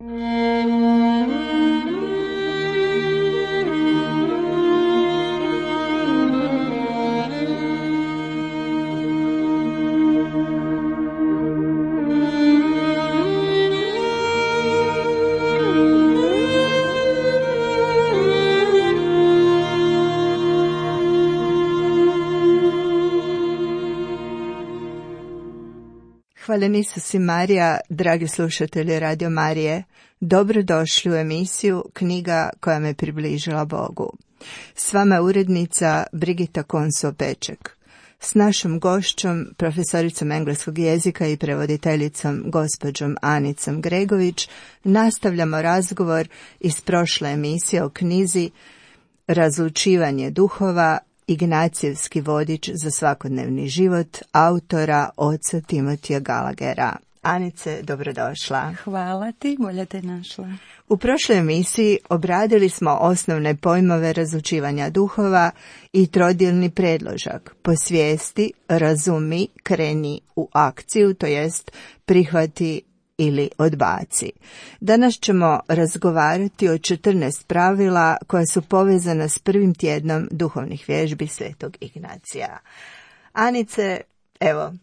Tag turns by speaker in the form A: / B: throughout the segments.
A: Hvala Isus i Marija, dragi slušatelji Radio Marije. Dobrodošli u emisiju Knjiga koja me približila Bogu. S vama je urednica Brigita Konso-Peček. S našom gošćom, profesoricom engleskog jezika i prevoditeljicom gospođom Anicom Gregović, nastavljamo razgovor iz prošle emisije o knjizi Razlučivanje duhova, Ignacijevski vodič za svakodnevni život, autora oca Timotija Gallaghera. Anice, dobrodošla.
B: Hvala ti, bolje te našla.
A: U prošloj emisiji obradili smo osnovne pojmove razlučivanja duhova i trodjelni predložak. Posvijesti, razumi, kreni u akciju, to jest prihvati ili odbaci. Danas ćemo razgovarati o 14 pravila koja su povezana s prvim tjednom duhovnih vježbi Svetog Ignacija. Anice, evo,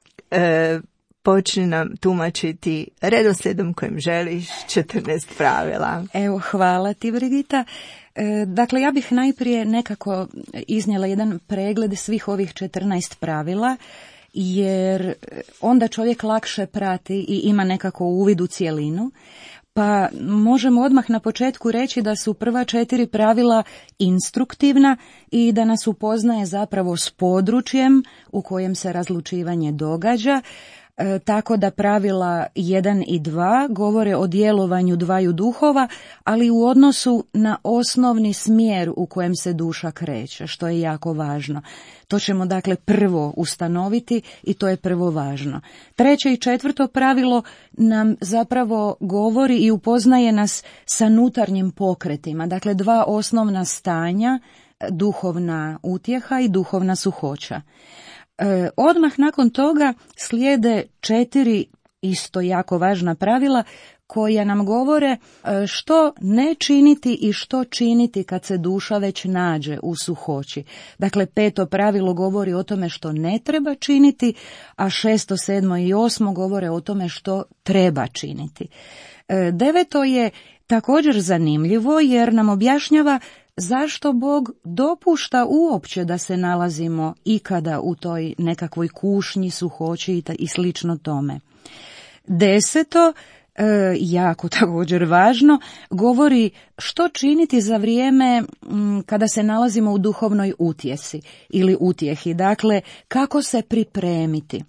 A: počni nam tumačiti redoslijedom kojim želiš 14 pravila.
B: Evo, hvala ti, Brigita. Dakle, ja bih najprije nekako iznijela jedan pregled svih ovih 14 pravila, jer onda čovjek lakše prati i ima nekako uvid u cjelinu. Pa možemo odmah na početku reći da su prva 4 pravila instruktivna i da nas upoznaje zapravo s područjem u kojem se razlučivanje događa. Tako da pravila 1 i 2 govore o djelovanju dvaju duhova, ali u odnosu na osnovni smjer u kojem se duša kreće, što je jako važno. To ćemo dakle prvo ustanoviti i to je prvo važno. 3. i 4. pravilo nam zapravo govori i upoznaje nas sa unutarnjim pokretima, dakle 2 osnovna stanja, duhovna utjeha i duhovna suhoća. Odmah nakon toga slijede 4 isto jako važna pravila koja nam govore što ne činiti i što činiti kad se duša već nađe u suhoći. Dakle, 5. pravilo govori o tome što ne treba činiti, a 6., 7. i 8. govore o tome što treba činiti. 9. je također zanimljivo jer nam objašnjava zašto Bog dopušta uopće da se nalazimo ikada u toj nekakvoj kušnji, suhoći i slično tome. 10. Jako također važno, govori što činiti za vrijeme kada se nalazimo u duhovnoj utjesi ili utjehi, dakle kako se pripremiti.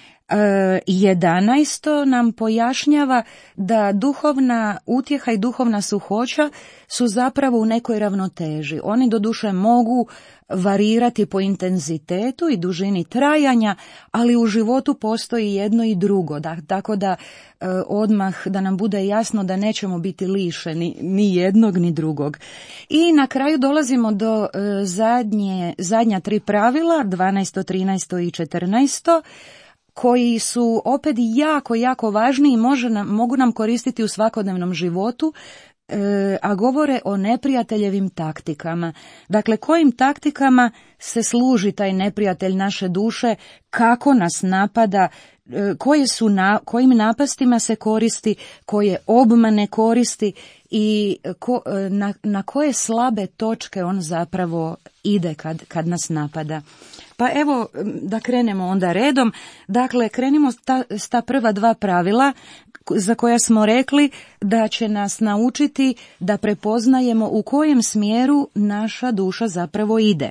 B: 11. nam pojašnjava da duhovna utjeha i duhovna suhoća su zapravo u nekoj ravnoteži. Oni doduše mogu varirati po intenzitetu i dužini trajanja, ali u životu postoji jedno i drugo. Tako da odmah da nam bude jasno da nećemo biti lišeni ni jednog ni drugog. I na kraju dolazimo do zadnja 3 pravila, 12., 13. i 14. koji su opet jako važni i mogu nam koristiti u svakodnevnom životu, a govore o neprijateljevim taktikama. Dakle, kojim taktikama se služi taj neprijatelj naše duše, kako nas napada, kojim napastima se koristi, koje obmane koristi i na koje slabe točke on zapravo ide kad nas napada. Pa evo da krenemo onda redom. Dakle, krenimo s ta prva 2 pravila za koja smo rekli da će nas naučiti da prepoznajemo u kojem smjeru naša duša zapravo ide.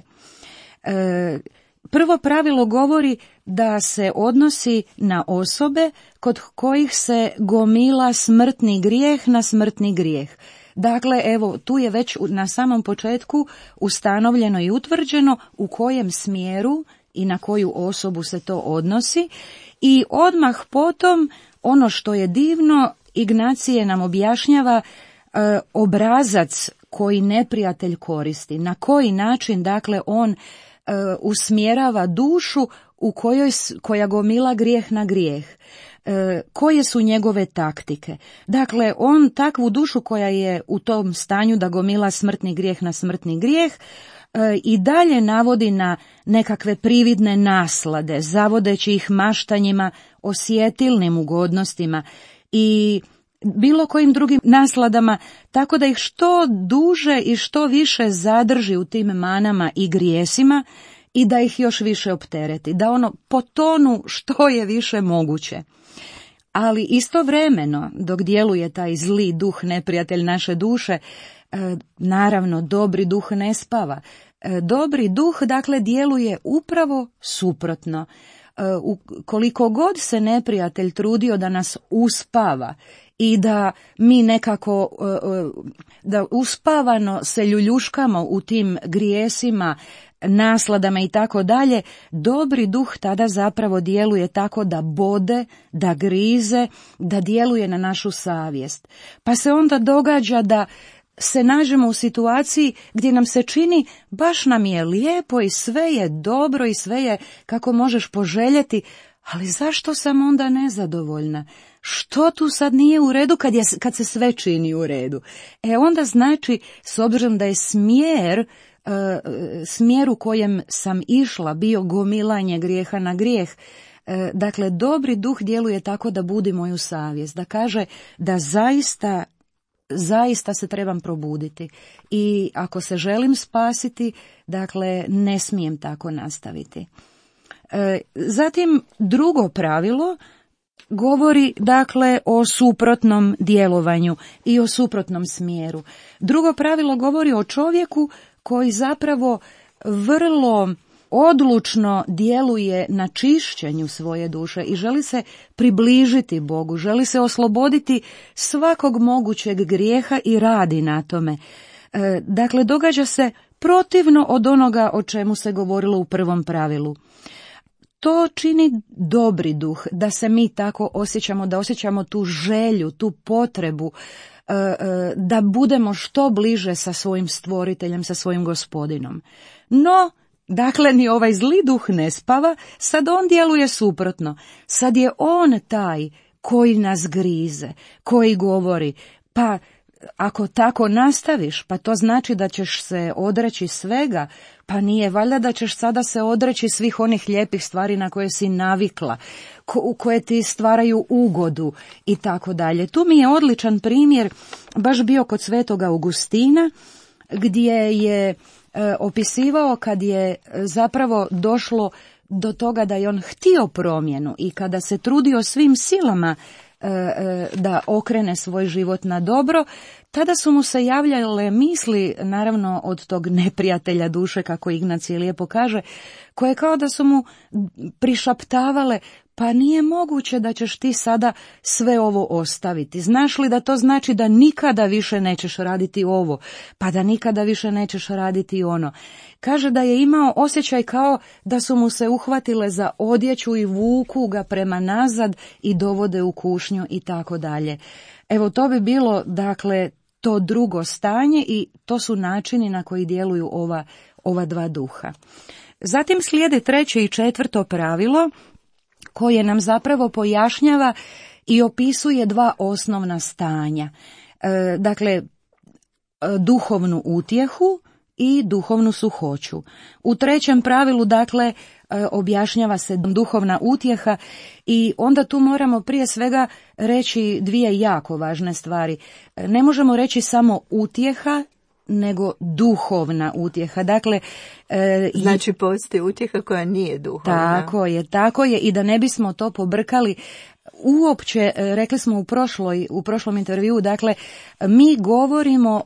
B: Prvo pravilo govori da se odnosi na osobe kod kojih se gomila smrtni grijeh na smrtni grijeh. Dakle, evo, tu je već na samom početku ustanovljeno i utvrđeno u kojem smjeru i na koju osobu se to odnosi i odmah potom ono što je divno, Ignacije nam objašnjava obrazac koji neprijatelj koristi, na koji način dakle on usmjerava dušu koja gomila grijeh na grijeh. koje su njegove taktike. Dakle, on takvu dušu koja je u tom stanju da gomila smrtni grijeh na smrtni grijeh, i dalje navodi na nekakve prividne naslade, zavodeći ih maštanjima, osjetilnim ugodnostima i bilo kojim drugim nasladama, tako da ih što duže i što više zadrži u tim manama i grijesima i da ih još više optereti, da ono potonu što je više moguće. Ali istovremeno, dok djeluje taj zli duh, neprijatelj naše duše, naravno, dobri duh ne spava. Dobri duh, dakle, djeluje upravo suprotno. Koliko god se neprijatelj trudio da nas uspava i da mi nekako da uspavano se ljuljuškamo u tim grijesima, nasladama i tako dalje, dobri duh tada zapravo djeluje tako da bode, da grize, da djeluje na našu savjest. Pa se onda događa da se nađemo u situaciji gdje nam se čini baš nam je lijepo i sve je dobro i sve je kako možeš poželjeti, ali zašto sam onda nezadovoljna? Što tu sad nije u redu kad se sve čini u redu? Onda znači, s obzirom da je smjer u kojem sam išla bio gomilanje grijeha na grijeh, dakle, dobri duh djeluje tako da budi moju savjest, da kaže da zaista se trebam probuditi i ako se želim spasiti, dakle, ne smijem tako nastaviti. Zatim, drugo pravilo govori, dakle, o suprotnom djelovanju i o suprotnom smjeru. Drugo pravilo govori o čovjeku koji zapravo vrlo odlučno djeluje na čišćenju svoje duše i želi se približiti Bogu, želi se osloboditi svakog mogućeg grijeha i radi na tome. Dakle, događa se protivno od onoga o čemu se govorilo u prvom pravilu. To čini dobri duh, da se mi tako osjećamo, da osjećamo tu želju, tu potrebu, da budemo što bliže sa svojim stvoriteljem, sa svojim gospodinom. No, dakle, ni ovaj zli duh ne spava, sad on djeluje suprotno. Sad je on taj koji nas grize, koji govori, pa ako tako nastaviš, pa to znači da ćeš se odreći svega, pa nije valjda da ćeš sada se odreći svih onih lijepih stvari na koje si navikla, koje ti stvaraju ugodu i tako dalje. Tu mi je odličan primjer baš bio kod svetog Augustina, gdje je opisivao kad je zapravo došlo do toga da je on htio promjenu i kada se trudio svim silama da okrene svoj život na dobro, tada su mu se javljale misli, naravno od tog neprijatelja duše, kako Ignacij lijepo kaže, koje kao da su mu prišaptavale, pa nije moguće da ćeš ti sada sve ovo ostaviti. Znaš li da to znači da nikada više nećeš raditi ovo, pa da nikada više nećeš raditi ono. Kaže da je imao osjećaj kao da su mu se uhvatile za odjeću i vuku ga prema nazad i dovode u kušnju i tako dalje. Evo, to bi bilo, dakle, to drugo stanje i to su načini na koji djeluju ova dva duha. Zatim slijede treće i četvrto pravilo, koje nam zapravo pojašnjava i opisuje dva osnovna stanja. Dakle, duhovnu utjehu i duhovnu suhoću. U trećem pravilu, dakle, objašnjava se duhovna utjeha i onda tu moramo prije svega reći dvije jako važne stvari. Ne možemo reći samo utjeha, nego duhovna utjeha. Dakle,
A: znači postoji utjeha koja nije duhovna.
B: Tako je i da ne bismo to pobrkali. Uopće, rekli smo u prošlom intervjuu, dakle, mi govorimo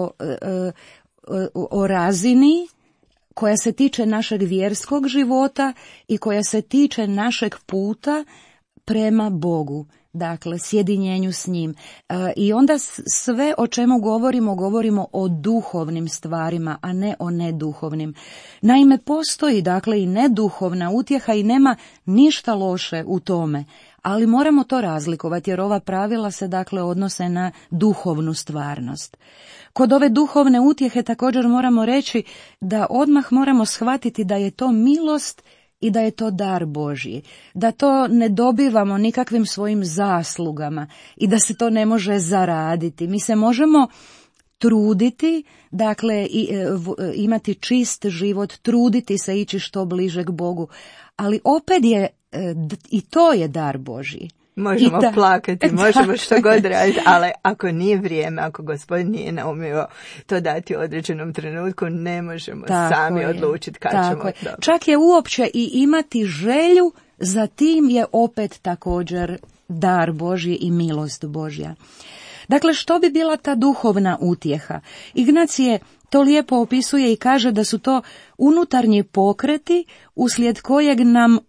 B: o razini koja se tiče našeg vjerskog života i koja se tiče našeg puta prema Bogu, dakle, sjedinjenju s njim. I onda sve o čemu govorimo o duhovnim stvarima, a ne o neduhovnim. Naime, postoji, dakle, i neduhovna utjeha i nema ništa loše u tome, ali moramo to razlikovati jer ova pravila se, dakle, odnose na duhovnu stvarnost. Kod ove duhovne utjehe također moramo reći da odmah moramo shvatiti da je to milost i da je to dar Božji, da to ne dobivamo nikakvim svojim zaslugama i da se to ne može zaraditi. Mi se možemo truditi, dakle imati čist život, truditi se ići što bliže k Bogu, ali opet je i to je dar Božji.
A: Možemo plakati, možemo što god raditi, ali ako nije vrijeme, ako Gospodin nije naumio to dati u određenom trenutku, ne možemo sami odlučiti kad ćemo to.
B: Čak je uopće i imati želju za tim je opet također dar Božji i milost Božja. Dakle, što bi bila ta duhovna utjeha? Ignacije to lijepo opisuje i kaže da su to unutarnji pokreti uslijed kojeg nam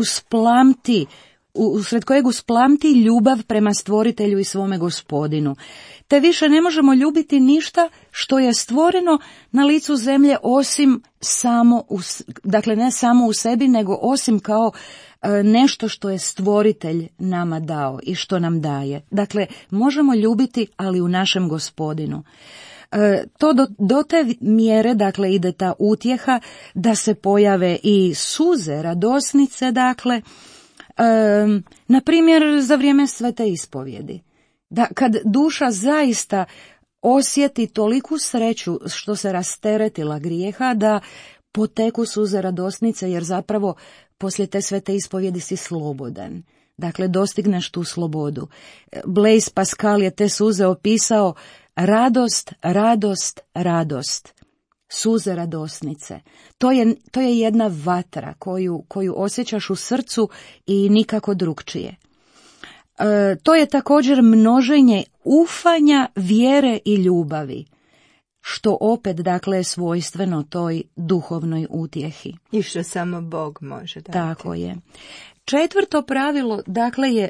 B: usred kojeg usplamti ljubav prema stvoritelju i svome Gospodinu. Te više ne možemo ljubiti ništa što je stvoreno na licu zemlje osim dakle ne samo u sebi, nego osim kao nešto što je stvoritelj nama dao i što nam daje. Dakle, možemo ljubiti, ali u našem Gospodinu. To do te mjere, dakle, ide ta utjeha da se pojave i suze, radosnice, dakle, na primjer za vrijeme svete ispovjedi. Da kad duša zaista osjeti toliku sreću što se rasteretila grijeha, da poteku suze radosnice, jer zapravo poslije te svete ispovjedi si slobodan. Dakle, dostigneš tu slobodu. Blaise Pascal je te suze opisao: radost, radost, radost. Suze radosnice. To je jedna vatra koju osjećaš u srcu i nikako drukčije. To je također množenje ufanja, vjere i ljubavi, što opet, dakle, je svojstveno toj duhovnoj utjehi.
A: I što samo Bog može dati.
B: Tako je. Četvrto pravilo, dakle, je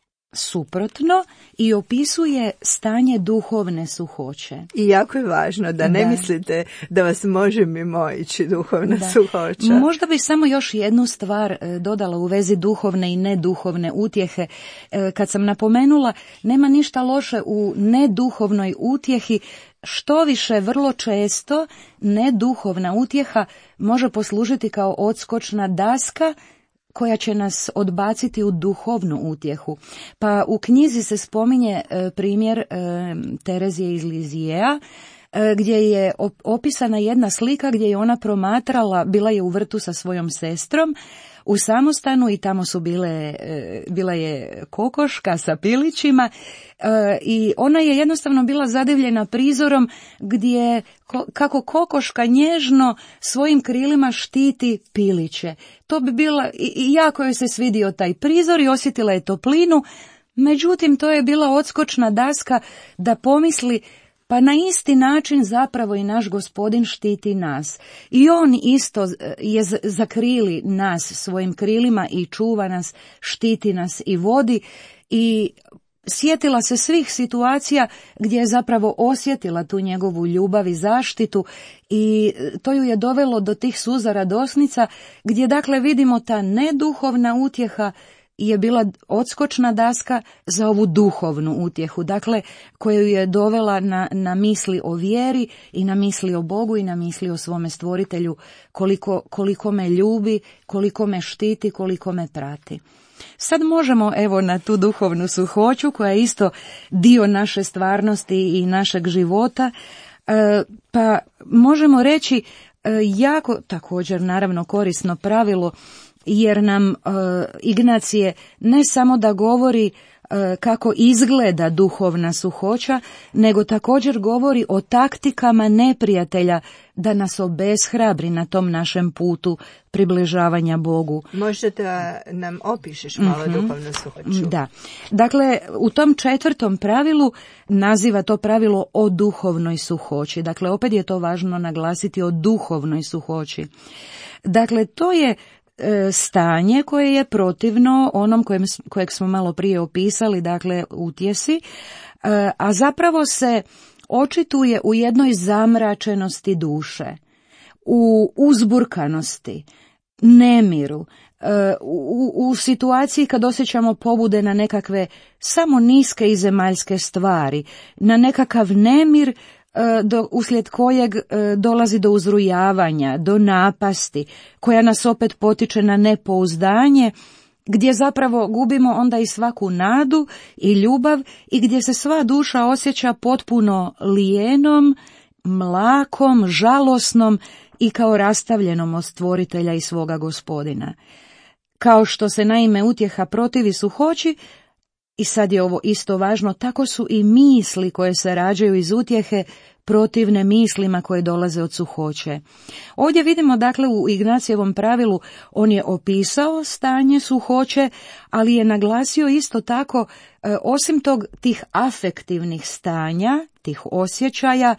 B: suprotno i opisuje stanje duhovne suhoće.
A: I jako je važno da ne mislite da vas može mimoići duhovna suhoća.
B: Možda bi samo još jednu stvar dodala u vezi duhovne i neduhovne utjehe. Kad sam napomenula, nema ništa loše u neduhovnoj utjehi, što više vrlo često neduhovna utjeha može poslužiti kao odskočna daska koja će nas odbaciti u duhovnu utjehu. Pa u knjizi se spominje primjer Terezije iz Lizijea, gdje je opisana jedna slika gdje je ona promatrala, bila je u vrtu sa svojom sestrom u samostanu i tamo su bila je kokoška sa pilićima i ona je jednostavno bila zadivljena prizorom gdje kako kokoška nježno svojim krilima štiti piliće. To bi bila, i jako joj se svidio taj prizor i osjetila je toplinu, međutim to je bila odskočna daska da pomisli: pa na isti način zapravo i naš Gospodin štiti nas. I on isto je zakrili nas svojim krilima i čuva nas, štiti nas i vodi. I sjetila se svih situacija gdje je zapravo osjetila tu njegovu ljubav i zaštitu i to ju je dovelo do tih suza radosnica gdje, dakle, vidimo ta neduhovna utjeha je bila odskočna daska za ovu duhovnu utjehu, dakle, koju je dovela na misli o vjeri i na misli o Bogu i na misli o svome stvoritelju, koliko me ljubi, koliko me štiti, koliko me prati. Sad možemo, evo, na tu duhovnu suhoću koja je isto dio naše stvarnosti i našeg života, pa možemo reći jako također naravno korisno pravilo, jer nam Ignacije ne samo da govori kako izgleda duhovna suhoća, nego također govori o taktikama neprijatelja da nas obeshrabri na tom našem putu približavanja Bogu.
A: Možda da nam opišeš malo duhovnu suhoću.
B: Da. Dakle, u tom četvrtom pravilu naziva to pravilo o duhovnoj suhoći. Dakle, opet je to važno naglasiti, o duhovnoj suhoći. Dakle, to je stanje koje je protivno onom kojeg smo malo prije opisali, dakle utjesi, a zapravo se očituje u jednoj zamračenosti duše, u uzburkanosti, nemiru, u situaciji kad osjećamo pobude na nekakve samo niske i zemaljske stvari, na nekakav nemir uslijed kojeg dolazi do uzrujavanja, do napasti, koja nas opet potiče na nepouzdanje, gdje zapravo gubimo onda i svaku nadu i ljubav i gdje se sva duša osjeća potpuno lijenom, mlakom, žalosnom i kao rastavljenom od stvoritelja i svoga Gospodina. Kao što se naime utjeha protivi suhoći, i sad je ovo isto važno, tako su i misli koje se rađaju iz utjehe protivne mislima koje dolaze od suhoće. Ovdje vidimo, dakle, u Ignacijevom pravilu on je opisao stanje suhoće, ali je naglasio isto tako, osim tih afektivnih stanja, tih osjećaja,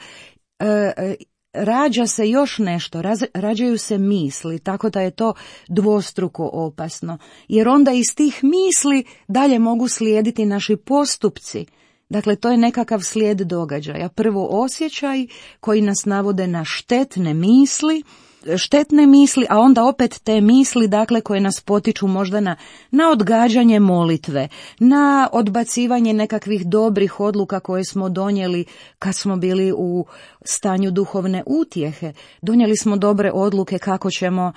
B: rađa se još nešto, rađaju se misli, tako da je to dvostruko opasno, jer onda iz tih misli dalje mogu slijediti naši postupci. Dakle, to je nekakav slijed događaja. Prvo osjećaj koji nas navode na štetne misli, a onda opet te misli, dakle, koje nas potiču možda na odgađanje molitve, na odbacivanje nekakvih dobrih odluka koje smo donijeli kad smo bili u stanju duhovne utjehe. Donijeli smo dobre odluke kako ćemo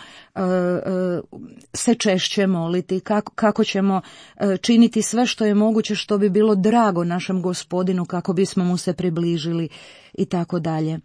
B: se češće moliti, kako ćemo činiti sve što je moguće što bi bilo drago našem Gospodinu, kako bismo mu se približili i tako dalje.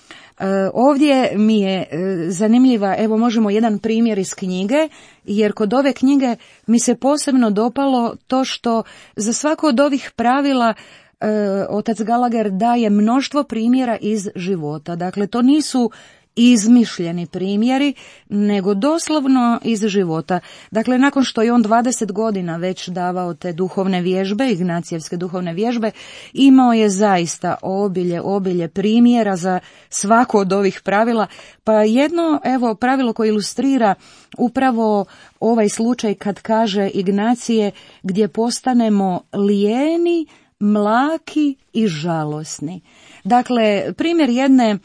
B: Ovdje mi je zanimljiva, evo možemo jedan primjer iz knjige, jer kod ove knjige mi se posebno dopalo to što za svako od ovih pravila otac Gallagher daje mnoštvo primjera iz života. Dakle, to nisu izmišljeni primjeri, nego doslovno iz života. Dakle, nakon što je on 20 godina već davao te duhovne vježbe, ignacijevske duhovne vježbe, imao je zaista obilje primjera za svako od ovih pravila. Pa jedno, evo, pravilo koje ilustrira upravo ovaj slučaj kad kaže Ignacije, gdje postanemo lijeni, mlaki i žalosni. Dakle, primjer jedne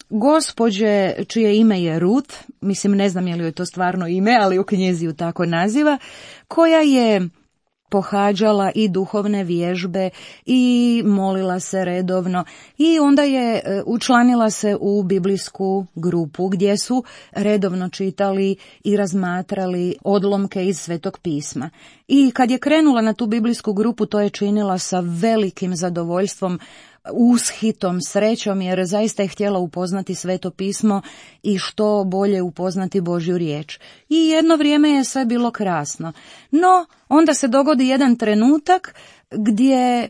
B: gospođe čije ime je Ruth, mislim ne znam je li joj to stvarno ime, ali u knjizi ju tako naziva, koja je pohađala i duhovne vježbe i molila se redovno i onda je učlanila se u biblijsku grupu gdje su redovno čitali i razmatrali odlomke iz Svetog pisma. I kad je krenula na tu biblijsku grupu, to je činila sa velikim zadovoljstvom, ushitom, srećom, jer zaista je htjela upoznati Sveto pismo i što bolje upoznati Božju riječ. I jedno vrijeme je sve bilo krasno. No, onda se dogodi jedan trenutak gdje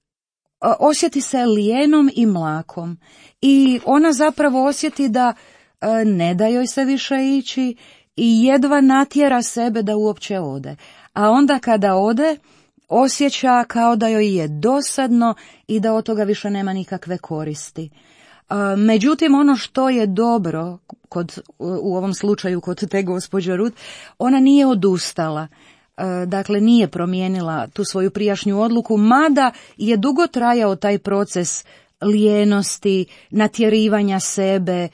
B: osjeti se lijenom i mlakom. I ona zapravo osjeti da ne da joj se više ići i jedva natjera sebe da uopće ode. A onda kada ode, osjeća kao da joj je dosadno i da od toga više nema nikakve koristi. Međutim, ono što je dobro u ovom slučaju kod te gospođe Ruth, ona nije odustala. Dakle, nije promijenila tu svoju prijašnju odluku, mada je dugo trajao taj proces lijenosti, natjerivanja sebe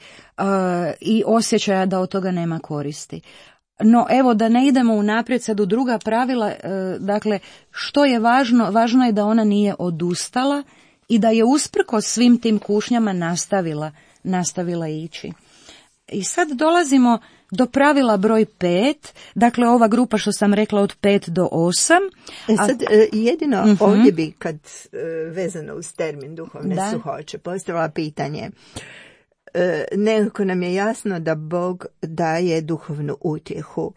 B: i osjećaja da od toga nema koristi. No, evo, da ne idemo unaprijed sad u druga pravila, dakle, što je važno? Važno je da ona nije odustala i da je usprkos svim tim kušnjama nastavila ići. I sad dolazimo do pravila broj 5, dakle ova grupa što sam rekla od 5 do 8.
A: Sad jedino ovdje bi kad vezano uz termin duhovne suhoće postavila pitanje. Nekako nam je jasno da Bog daje duhovnu utjehu.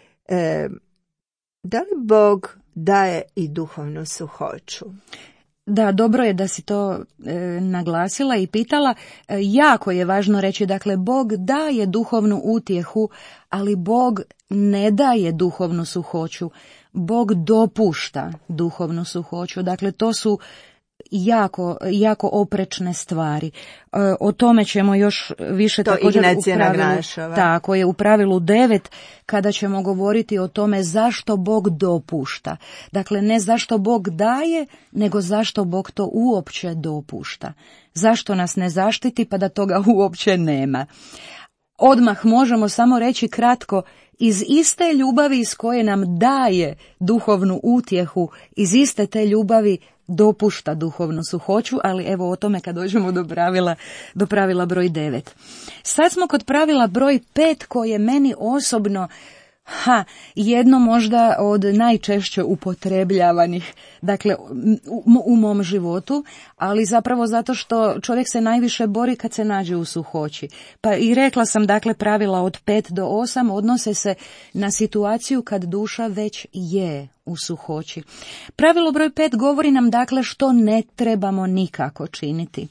A: Da li Bog daje i duhovnu suhoću?
B: Da, dobro je da si to naglasila i pitala. Jako je važno reći, dakle, Bog daje duhovnu utjehu, ali Bog ne daje duhovnu suhoću. Bog dopušta duhovnu suhoću. Dakle, to su jako oprečne stvari. O tome ćemo još više
A: to
B: također
A: Ignacija naglašava.
B: Tako je, u pravilu 9, kada ćemo govoriti o tome zašto Bog dopušta. Dakle, ne zašto Bog daje, nego zašto Bog to uopće dopušta. Zašto nas ne zaštiti pa da toga uopće nema. Odmah možemo samo reći kratko, iz iste ljubavi iz koje nam daje duhovnu utjehu, iz iste te ljubavi dopušta duhovnu suhoću, ali evo o tome kad dođemo do pravila broj 9. Sad smo kod pravila broj 5 koje meni osobno jedno možda od najčešće upotrebljavanih, dakle, u mom životu, ali zapravo zato što čovjek se najviše bori kad se nađe u suhoći. Pa i rekla sam, dakle, pravila od 5 do 8 odnose se na situaciju kad duša već je u suhoći. Pravilo broj 5 govori nam, dakle, što ne trebamo nikako činiti.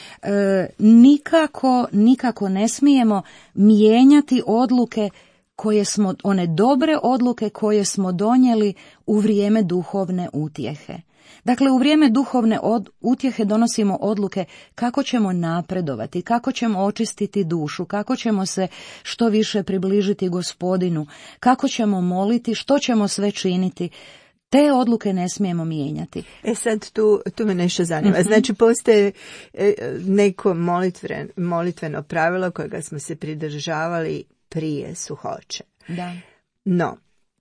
B: Nikako ne smijemo mijenjati odluke one dobre odluke koje smo donijeli u vrijeme duhovne utjehe. Dakle, u vrijeme duhovne utjehe donosimo odluke kako ćemo napredovati, kako ćemo očistiti dušu, kako ćemo se što više približiti Gospodinu, kako ćemo moliti, što ćemo sve činiti. Te odluke ne smijemo mijenjati.
A: Sad tu me nešto zanima. Znači, postoje neko molitveno pravilo kojega smo se pridržavali prije suhoće.
B: Da.
A: No,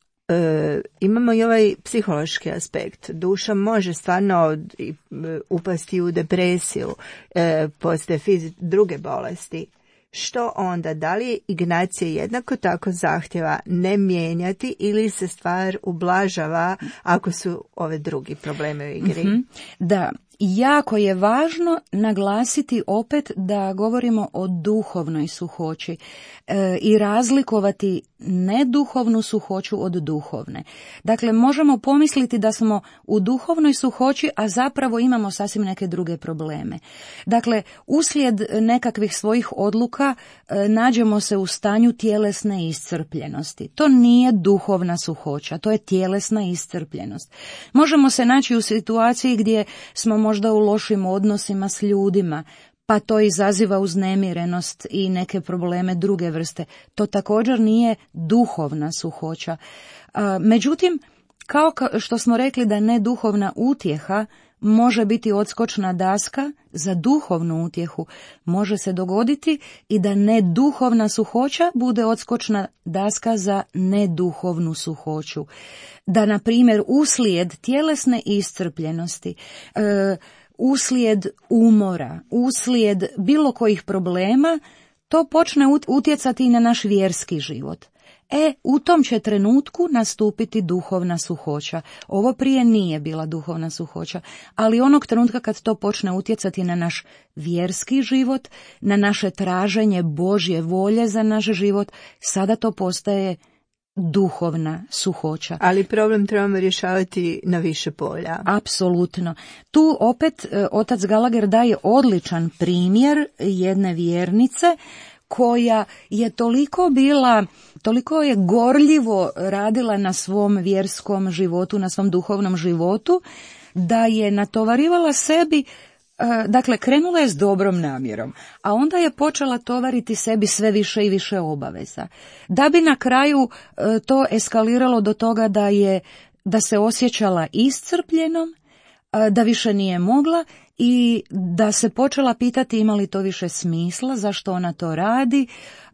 A: imamo i ovaj psihološki aspekt. Duša može stvarno upasti u depresiju, postoje druge bolesti. Što onda? Da li Ignacija jednako tako zahtjeva ne mijenjati ili se stvar ublažava ako su ove drugi problemi u igri?
B: Da, jako je važno naglasiti opet da govorimo o duhovnoj suhoći i razlikovati neduhovnu suhoću od duhovne. Dakle, možemo pomisliti da smo u duhovnoj suhoći, a zapravo imamo sasvim neke druge probleme. Dakle, uslijed nekakvih svojih odluka nađemo se u stanju tjelesne iscrpljenosti. To nije duhovna suhoća, to je tjelesna iscrpljenost. Možemo se naći u situaciji gdje smo možda u lošim odnosima s ljudima, pa to izaziva uznemirenost i neke probleme druge vrste. To također nije duhovna suhoća. Međutim, kao što smo rekli da neduhovna utjeha može biti odskočna daska za duhovnu utjehu, može se dogoditi i da neduhovna suhoća bude odskočna daska za neduhovnu suhoću. Da, na primjer, uslijed tjelesne iscrpljenosti, uslijed umora, uslijed bilo kojih problema, to počne utjecati i na naš vjerski život. U tom će trenutku nastupiti duhovna suhoća. Ovo prije nije bila duhovna suhoća, ali onog trenutka kad to počne utjecati na naš vjerski život, na naše traženje Božje volje za naš život, sada to postaje duhovna suhoća.
A: Ali problem trebamo rješavati na više polja.
B: Apsolutno. Tu opet otac Gallagher daje odličan primjer jedne vjernice koja je toliko je gorljivo radila na svom vjerskom životu, na svom duhovnom životu, da je natovarivala sebi, dakle, krenula je s dobrom namjerom, a onda je počela tovariti sebi sve više i više obaveza. Da bi na kraju to eskaliralo do toga da se osjećala iscrpljenom, da više nije mogla i da se počela pitati ima li to više smisla, zašto ona to radi.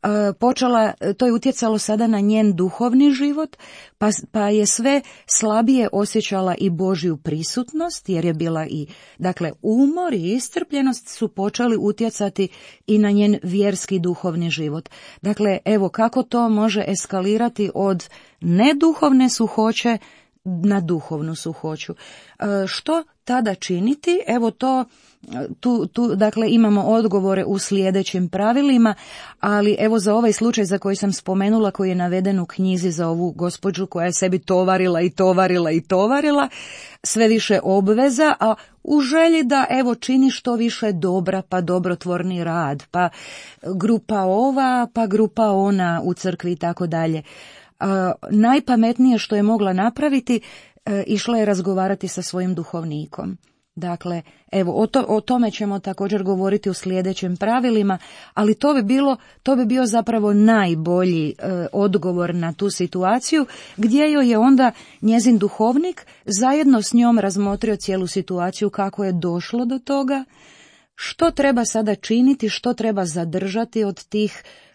B: To je utjecalo sada na njen duhovni život, pa je sve slabije osjećala i Božju prisutnost, jer je bila dakle, umor i iscrpljenost su počeli utjecati i na njen vjerski duhovni život. Dakle, evo kako to može eskalirati od neduhovne suhoće na duhovnu suhoću. Što tada činiti? Evo tu dakle imamo odgovore u sljedećim pravilima, ali evo za ovaj slučaj za koji sam spomenula, koji je naveden u knjizi za ovu gospođu koja je sebi tovarila, sve više obveza, a u želji da evo čini što više dobra, pa dobrotvorni rad, pa grupa ova, pa grupa ona u crkvi i tako dalje. Najpametnije što je mogla napraviti, išla je razgovarati sa svojim duhovnikom. Dakle, evo, o tome ćemo također govoriti u sljedećim pravilima, ali to bi bio zapravo najbolji odgovor na tu situaciju, gdje joj je onda njezin duhovnik zajedno s njom razmotrio cijelu situaciju, kako je došlo do toga, što treba sada činiti, što treba zadržati od tih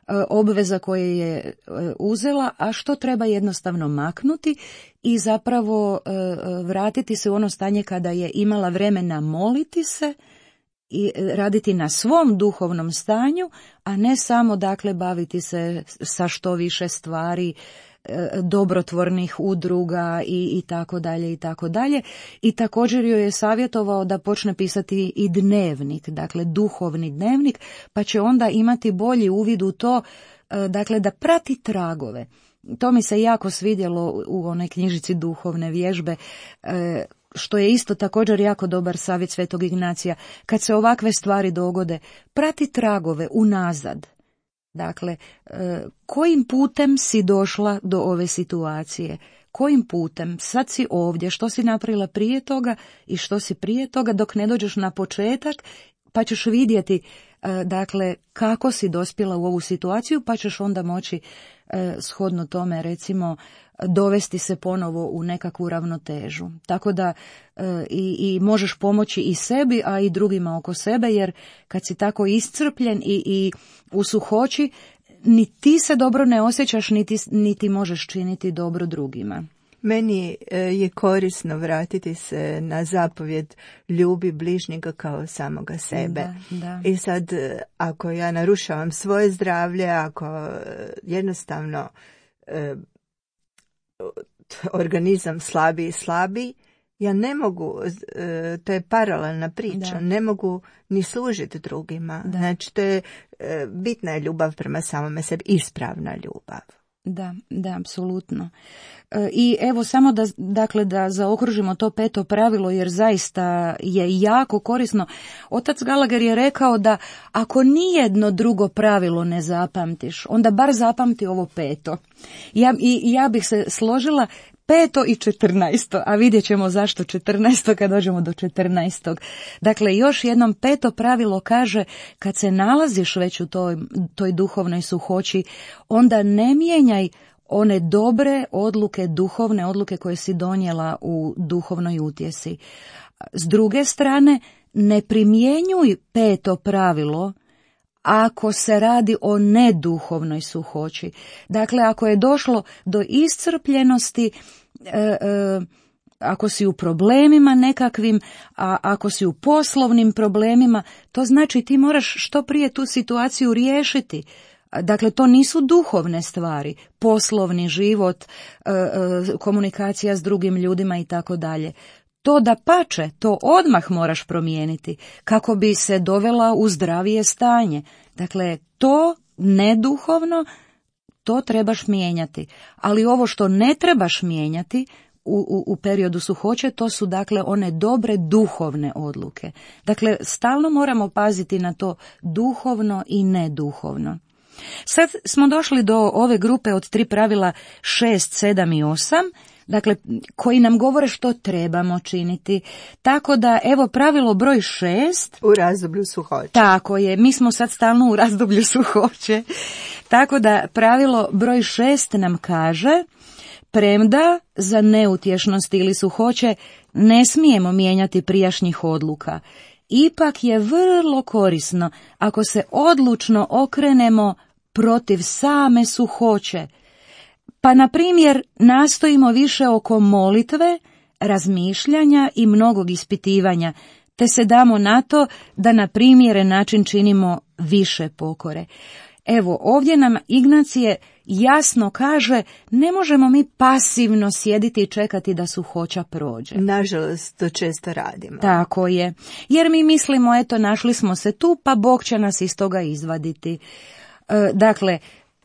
B: obveza koje je uzela, a što treba jednostavno maknuti i zapravo vratiti se u ono stanje kada je imala vremena moliti se i raditi na svom duhovnom stanju, a ne samo dakle baviti se sa što više stvari, dobrotvornih udruga i tako dalje i tako dalje. I također joj je savjetovao da počne pisati i dnevnik, dakle duhovni dnevnik, pa će onda imati bolji uvid u to, dakle da prati tragove. To mi se jako svidjelo u onoj knjižici Duhovne vježbe, što je isto također jako dobar savjet Svetog Ignacija. Kad se ovakve stvari dogode, prati tragove unazad. Dakle, kojim putem si došla do ove situacije? Kojim putem? Sad si ovdje, što si napravila prije toga i što si prije toga dok ne dođeš na početak, pa ćeš vidjeti dakle kako si dospjela u ovu situaciju, pa ćeš onda moći shodno tome recimo dovesti se ponovo u nekakvu ravnotežu. Tako da i možeš pomoći i sebi, a i drugima oko sebe, jer kad si tako iscrpljen i u suhoći, ni ti se dobro ne osjećaš, niti možeš činiti dobro drugima.
A: Meni je korisno vratiti se na zapovjed ljubi bližnjega kao samoga sebe.
B: Da.
A: I sad, ako ja narušavam svoje zdravlje, ako jednostavno organizam slabi, ja ne mogu, to je paralelna priča, ne mogu ni služiti drugima. Da. Znači, to je bitna je ljubav prema samome sebi, ispravna ljubav.
B: Da, apsolutno. I evo samo da zaokružimo to 5. pravilo, jer zaista je jako korisno. Otac Gallagher je rekao da ako nijedno drugo pravilo ne zapamtiš, onda bar zapamti ovo 5. Ja bih se složila 5. i 14. A vidjet ćemo zašto 14. kad dođemo do 14. Dakle, još jednom 5. pravilo kaže, kad se nalaziš već u toj duhovnoj suhoći, onda ne mijenjaj one dobre odluke, duhovne odluke koje si donijela u duhovnoj utjesi. S druge strane, ne primjenjuj 5. pravilo ako se radi o neduhovnoj suhoći. Dakle, ako je došlo do iscrpljenosti, ako si u problemima nekakvim, a ako si u poslovnim problemima, to znači ti moraš što prije tu situaciju riješiti. Dakle, to nisu duhovne stvari, poslovni život, komunikacija s drugim ljudima i tako dalje. To dapače, to odmah moraš promijeniti kako bi se dovela u zdravije stanje. Dakle, to neduhovno, to trebaš mijenjati. Ali ovo što ne trebaš mijenjati u periodu suhoće, to su dakle one dobre duhovne odluke. Dakle, stalno moramo paziti na to duhovno i neduhovno. Sad smo došli do ove grupe od 3 pravila 6, 7 i 8, dakle, koji nam govore što trebamo činiti. Tako da, evo, pravilo broj 6.
A: U razdoblju suhoće.
B: Tako je, mi smo sad stalno u razdoblju suhoće. Tako da, pravilo broj 6 nam kaže, premda za neutješnost ili suhoće ne smijemo mijenjati prijašnjih odluka, ipak je vrlo korisno ako se odlučno okrenemo protiv same suhoće. Pa, na primjer, nastojimo više oko molitve, razmišljanja i mnogog ispitivanja, te se damo na to da na primjeren način činimo više pokore. Evo, ovdje nam Ignacije jasno kaže, ne možemo mi pasivno sjediti i čekati da suhoća prođe.
A: Nažalost, to često radimo.
B: Tako je, jer mi mislimo, eto, našli smo se tu, pa Bog će nas iz toga izvaditi. Dakle,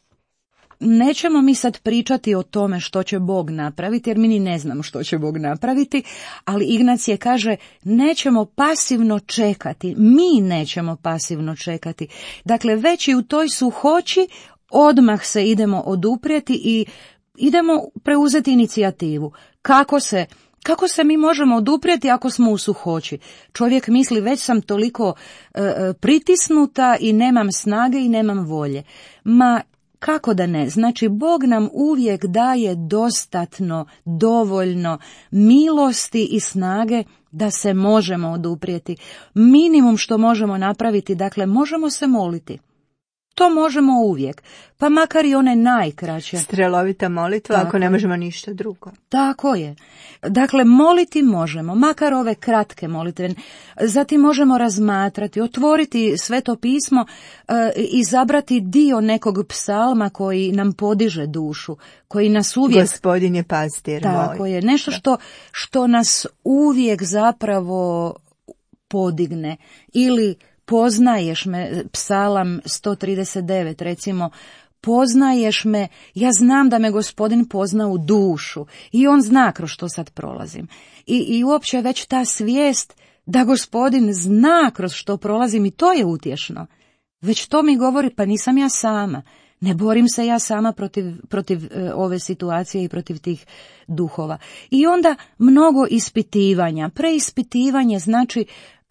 B: nećemo mi sad pričati o tome što će Bog napraviti, jer mi ni ne znamo što će Bog napraviti, ali Ignacije kaže, nećemo pasivno čekati, mi nećemo pasivno čekati. Dakle, već i u toj suhoći odmah se idemo oduprijeti i idemo preuzeti inicijativu. Kako se mi možemo oduprijeti ako smo u suhoći? Čovjek misli, već sam toliko pritisnuta i nemam snage i nemam volje. Ma, kako da ne? Znači, Bog nam uvijek daje dostatno, dovoljno milosti i snage da se možemo oduprijeti. Minimum što možemo napraviti, dakle, možemo se moliti. što možemo uvijek, pa makar i one najkraće.
A: Strelovita molitva,
B: Tako
A: ako ne možemo ništa drugo.
B: Tako je. Dakle, moliti možemo, makar ove kratke molitve. Zatim možemo razmatrati, otvoriti Sveto pismo, izabrati dio nekog psalma koji nam podiže dušu, koji nas uvijek...
A: Gospodin je pastir moj.
B: Tako je, nešto što nas uvijek zapravo podigne. Ili poznaješ me, psalam 139, recimo, poznaješ me, ja znam da me Gospodin pozna u dušu i on zna kroz što sad prolazim. I uopće već ta svijest da Gospodin zna kroz što prolazim i to je utješno. Već to mi govori, pa nisam ja sama. Ne borim se ja sama protiv ove situacije i protiv tih duhova. I onda mnogo ispitivanja. Preispitivanje znači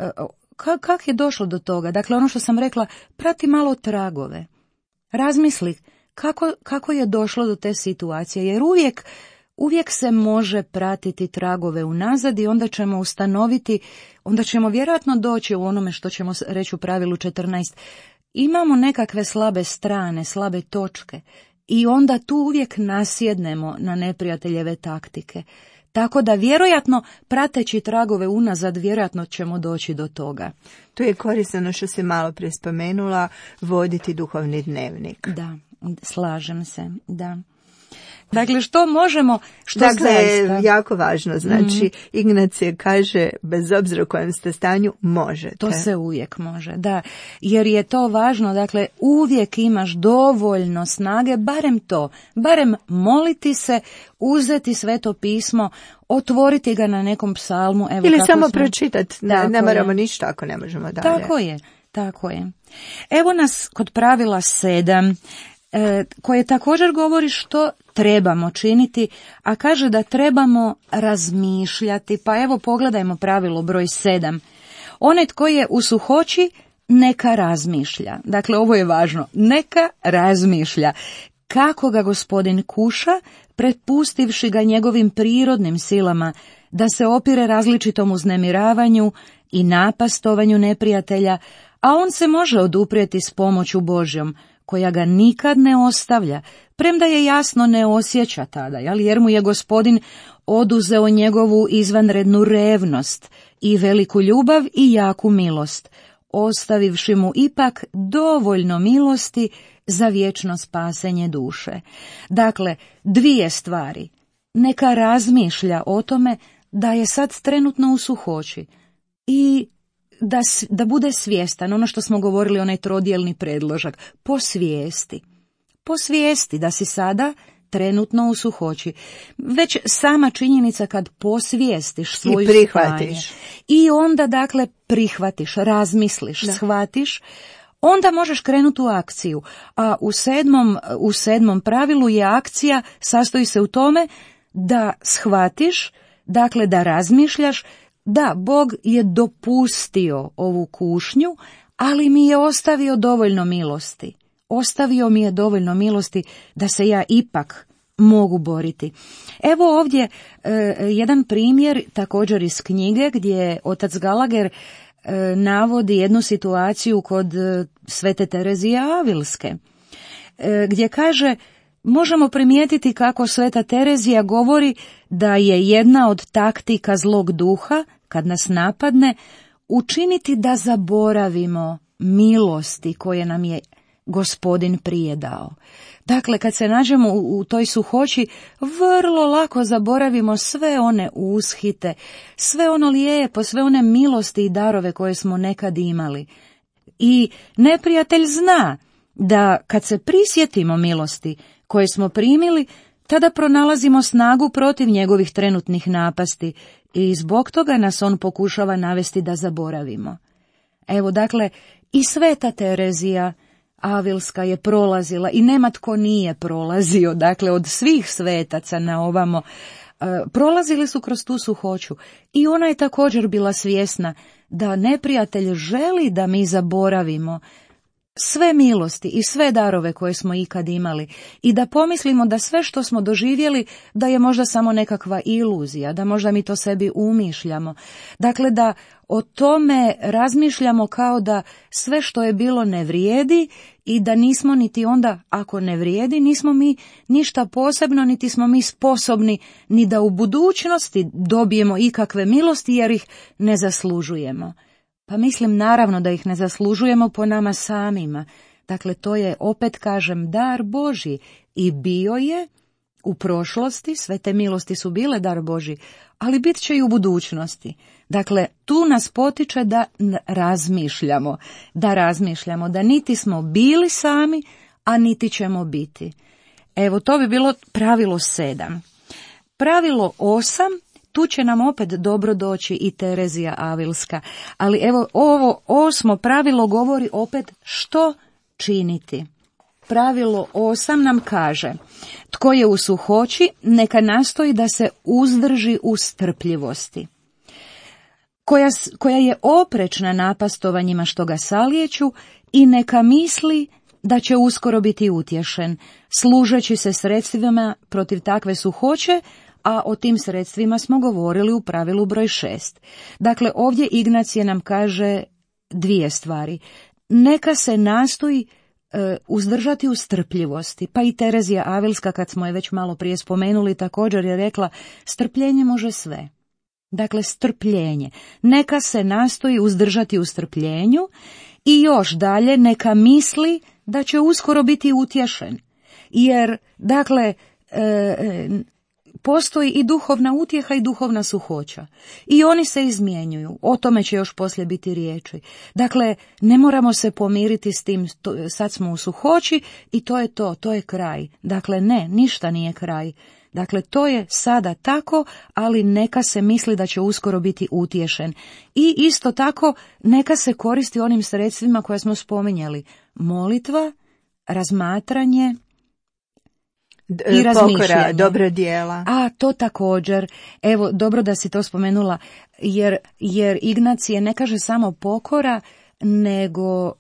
B: kako je došlo do toga. Dakle, ono što sam rekla, prati malo tragove. Razmisli kako je došlo do te situacije, jer uvijek se može pratiti tragove unazad i onda ćemo ustanoviti, onda ćemo vjerojatno doći u onome što ćemo reći u pravilu 14. Imamo nekakve slabe strane, slabe točke i onda tu uvijek nasjednemo na neprijateljeve taktike. Tako da vjerojatno, prateći tragove unazad, vjerojatno ćemo doći do toga.
A: Tu je korisno što si malo prije spomenula, voditi duhovni dnevnik.
B: Da, slažem se, da. Dakle, što možemo, što
A: dakle,
B: zaista...
A: jako važno, znači, Ignacije kaže, bez obzira u kojem ste stanju, možete.
B: To se uvijek može, da, jer je to važno, dakle, uvijek imaš dovoljno snage, barem moliti se, uzeti Sveto pismo, otvoriti ga na nekom psalmu. Evo,
A: ili samo pročitati, ne moramo
B: je.
A: Ništa ako ne možemo dalje.
B: Tako je. Evo nas kod pravila 7, koje također govori što trebamo činiti, a kaže da trebamo razmišljati. Pa evo pogledajmo pravilo broj 7. Onaj tko je u suhoći, neka razmišlja. Dakle, ovo je važno. Neka razmišlja. Kako ga Gospodin kuša, prepustivši ga njegovim prirodnim silama, da se opire različitom uznemiravanju i napastovanju neprijatelja, a on se može oduprijeti s pomoću Božjom, koja ga nikad ne ostavlja, premda je jasno ne osjeća tada, jer mu je Gospodin oduzeo njegovu izvanrednu revnost i veliku ljubav i jaku milost, ostavivši mu ipak dovoljno milosti za vječno spasenje duše. Dakle, dvije stvari. Neka razmišlja o tome da je sad trenutno u suhoći i da bude svjestan, ono što smo govorili, onaj trodjelni predložak, po svijesti da si sada trenutno u suhoći. Već sama činjenica kad posvijestiš svoju stanje i onda dakle prihvatiš, razmisliš, shvatiš, onda možeš krenuti u akciju. A u sedmom pravilu je akcija, sastoji se u tome da shvatiš, dakle da razmišljaš, da, Bog je dopustio ovu kušnju, ali mi je ostavio dovoljno milosti. Ostavio mi je dovoljno milosti da se ja ipak mogu boriti. Evo ovdje jedan primjer, također iz knjige, gdje otac Gallagher navodi jednu situaciju kod Svete Terezije Avilske, gdje kaže: možemo primijetiti kako Sveta Terezija govori da je jedna od taktika zlog duha, kad nas napadne, učiniti da zaboravimo milosti koje nam je Gospodin prije dao. Dakle, kad se nađemo u toj suhoći, vrlo lako zaboravimo sve one ushite, sve ono lijepo, sve one milosti i darove koje smo nekad imali. I neprijatelj zna da kad se prisjetimo milosti koje smo primili, tada pronalazimo snagu protiv njegovih trenutnih napasti i zbog toga nas on pokušava navesti da zaboravimo. Evo, dakle, i Sveta Terezija Avilska je prolazila i nema tko nije prolazio, dakle, od svih svetaca na ovamo, prolazili su kroz tu suhoću i ona je također bila svjesna da neprijatelj želi da mi zaboravimo sve milosti i sve darove koje smo ikad imali i da pomislimo da sve što smo doživjeli da je možda samo nekakva iluzija, da možda mi to sebi umišljamo. Dakle, da o tome razmišljamo kao da sve što je bilo ne vrijedi i da nismo niti onda, ako ne vrijedi, nismo mi ništa posebno, niti smo mi sposobni ni da u budućnosti dobijemo ikakve milosti jer ih ne zaslužujemo. Pa mislim naravno da ih ne zaslužujemo po nama samima. Dakle, to je, opet kažem, dar Božji i bio je u prošlosti, sve te milosti su bile dar Božji, ali bit će i u budućnosti. Dakle, tu nas potiče da razmišljamo, da niti smo bili sami, a niti ćemo biti. Evo, to bi bilo pravilo 7. Pravilo 8, tu će nam opet dobro doći i Terezija Avilska, ali evo, ovo 8. pravilo govori opet što činiti. Pravilo 8 nam kaže, tko je u suhoći, neka nastoji da se uzdrži u strpljivosti, koja je oprečna napastovanjima što ga salijeću i neka misli da će uskoro biti utješen, služeći se sredstvima protiv takve suhoće, a o tim sredstvima smo govorili u pravilu broj 6. Dakle, ovdje Ignacije nam kaže 2 stvari. Neka se nastoji uzdržati u strpljivosti. Pa i Terezija Avilska, kad smo je već malo prije spomenuli, također je rekla, strpljenje može sve. Dakle, strpljenje. Neka se nastoji uzdržati u strpljenju i još dalje neka misli da će uskoro biti utješen. Jer, dakle, postoji i duhovna utjeha i duhovna suhoća. I oni se izmjenjuju. O tome će još poslije biti riječi. Dakle, ne moramo se pomiriti s tim, sad smo u suhoći i to je kraj. Dakle, ne, ništa nije kraj. Dakle, to je sada tako, ali neka se misli da će uskoro biti utješen. I isto tako, neka se koristi onim sredstvima koje smo spominjali. Molitva, razmatranje, i
A: pokora, dobra djela.
B: A, to također. Evo, dobro da si to spomenula, jer Ignacije ne kaže samo pokora, nego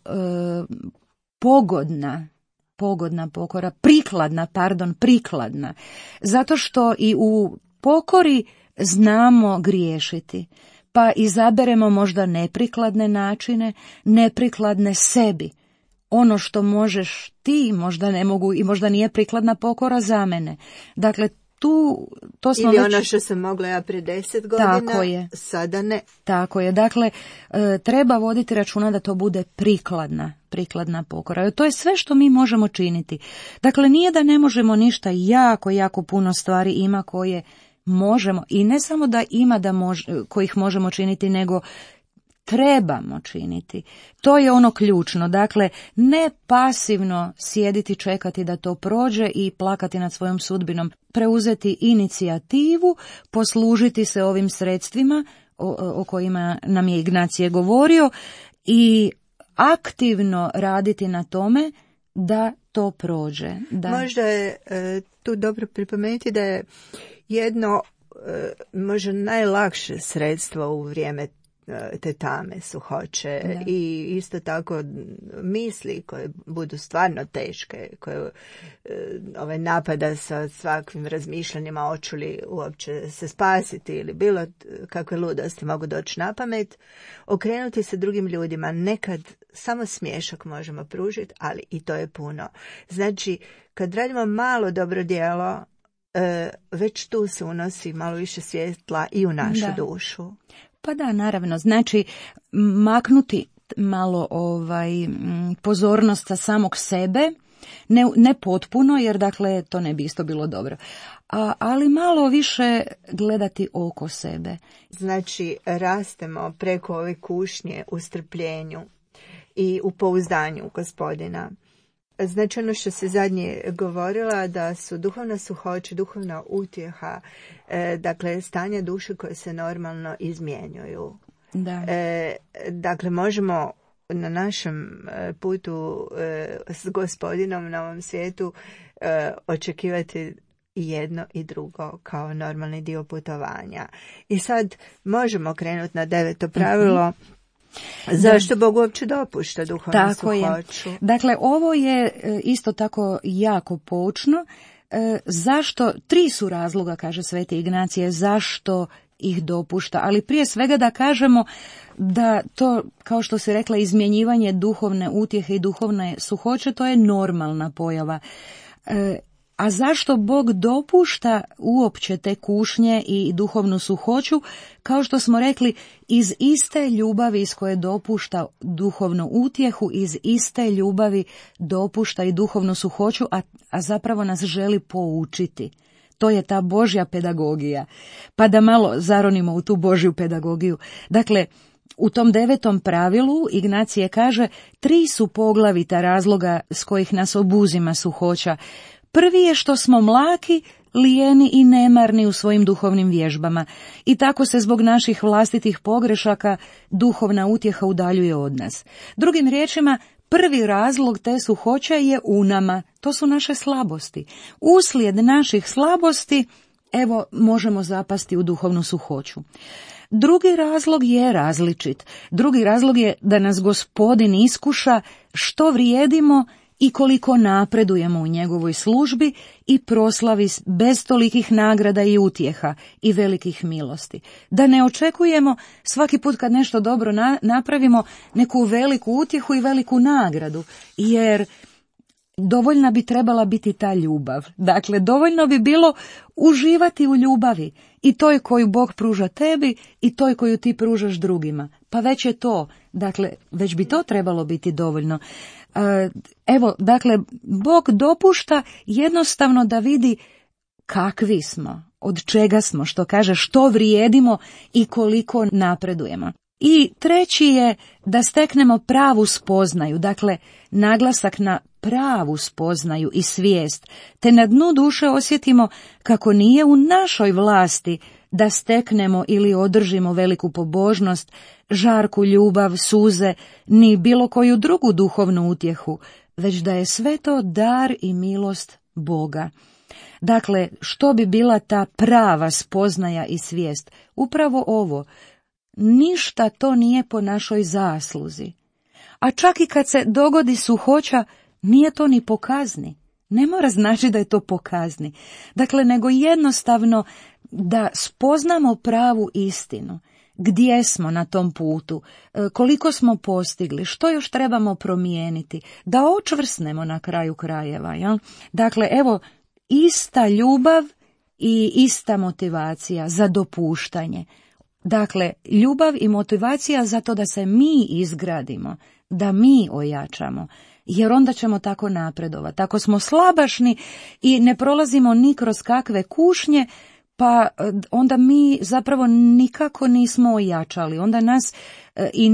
B: pogodna pokora, prikladna. Zato što i u pokori znamo griješiti, pa izaberemo možda neprikladne načine, neprikladne sebi. Ono što možeš ti, možda ne mogu i možda nije prikladna pokora za mene. Dakle, to smo
A: ili ono što sam mogla ja prije 10 godina, sada ne.
B: Tako je. Dakle, treba voditi računa da to bude prikladna pokora. To je sve što mi možemo činiti. Dakle, nije da ne možemo ništa, jako puno stvari ima koje možemo, i ne samo da ima kojih možemo činiti, nego trebamo činiti. To je ono ključno. Dakle, ne pasivno sjediti, čekati da to prođe i plakati nad svojom sudbinom. Preuzeti inicijativu, poslužiti se ovim sredstvima o kojima nam je Ignacije govorio i aktivno raditi na tome da to prođe. Da.
A: Možda je tu dobro pripomenuti da je jedno možda najlakše sredstvo u vrijeme te tame, suhoće, da. I isto tako misli koje budu stvarno teške, koje napada sa svakvim razmišljanjima, hoću li uopće se spasiti ili bilo kakve ludosti mogu doći na pamet, okrenuti se drugim ljudima. Nekad samo smiješak možemo pružiti, ali i to je puno. Znači, kad radimo malo dobro djelo, već tu se unosi malo više svjetla i u našu dušu.
B: Pa da, naravno. Znači, maknuti malo pozornost sa samog sebe, ne potpuno, jer dakle to ne bi isto bilo dobro. Ali malo više gledati oko sebe.
A: Znači, rastemo preko ove kušnje u strpljenju i u pouzdanju u Gospodina. Znači, ono što se zadnje govorila, da su duhovna suhoća, duhovna utjeha, dakle, stanja duše koje se normalno izmjenjuju.
B: Da.
A: Dakle, možemo na našem putu s Gospodinom na ovom svijetu očekivati i jedno i drugo kao normalni dio putovanja. I sad možemo krenuti na 9. pravilo. Zašto Bog uopće dopušta duhovnu suhoću?
B: Dakle, ovo je isto tako jako poučno. Zašto? 3 su razloga, kaže Sveti Ignacije, zašto ih dopušta, ali prije svega da kažemo da to, kao što se rekla, izmjenjivanje duhovne utjehe i duhovne suhoće, to je normalna pojava. A zašto Bog dopušta uopće te kušnje i duhovnu suhoću? Kao što smo rekli, iz iste ljubavi iz koje dopušta duhovnu utjehu, iz iste ljubavi dopušta i duhovnu suhoću, a zapravo nas želi poučiti. To je ta Božja pedagogija. Pa da malo zaronimo u tu Božju pedagogiju. Dakle, u tom 9. pravilu Ignacije kaže 3 su poglavita razloga s kojih nas obuzima suhoća. Prvi je što smo mlaki, lijeni i nemarni u svojim duhovnim vježbama i tako se zbog naših vlastitih pogrešaka duhovna utjeha udaljuje od nas. Drugim riječima, prvi razlog te suhoće je u nama, to su naše slabosti. Uslijed naših slabosti, evo, možemo zapasti u duhovnu suhoću. Drugi razlog je različit. Drugi razlog je da nas Gospodin iskuša što vrijedimo i koliko napredujemo u njegovoj službi i proslavi bez tolikih nagrada i utjeha i velikih milosti. Da ne očekujemo svaki put kad nešto dobro napravimo neku veliku utjehu i veliku nagradu, jer dovoljna bi trebala biti ta ljubav. Dakle, dovoljno bi bilo uživati u ljubavi i toj koju Bog pruža tebi i toj koju ti pružaš drugima. Pa već je to, dakle, već bi to trebalo biti dovoljno. Evo, dakle, Bog dopušta jednostavno da vidi kakvi smo, od čega smo, što kaže, što vrijedimo i koliko napredujemo. I treći je da steknemo pravu spoznaju, dakle, naglasak na pravu spoznaju i svijest, te na dnu duše osjetimo kako nije u našoj vlasti da steknemo ili održimo veliku pobožnost, žarku ljubav, suze, ni bilo koju drugu duhovnu utjehu, već da je sve to dar i milost Boga. Dakle, što bi bila ta prava spoznaja i svijest? Upravo ovo, ništa to nije po našoj zasluzi. A čak i kad se dogodi suhoća, nije to ni po kazni. Ne mora znači da je to po kazni. Dakle, nego jednostavno da spoznamo pravu istinu. Gdje smo na tom putu, koliko smo postigli, što još trebamo promijeniti, da očvrsnemo na kraju krajeva. Ja? Dakle, evo, ista ljubav i ista motivacija za dopuštanje. Dakle, ljubav i motivacija za to da se mi izgradimo, da mi ojačamo, jer onda ćemo tako napredovati. Ako smo slabašni i ne prolazimo ni kroz kakve kušnje, pa onda mi zapravo nikako nismo ojačali. Onda nas i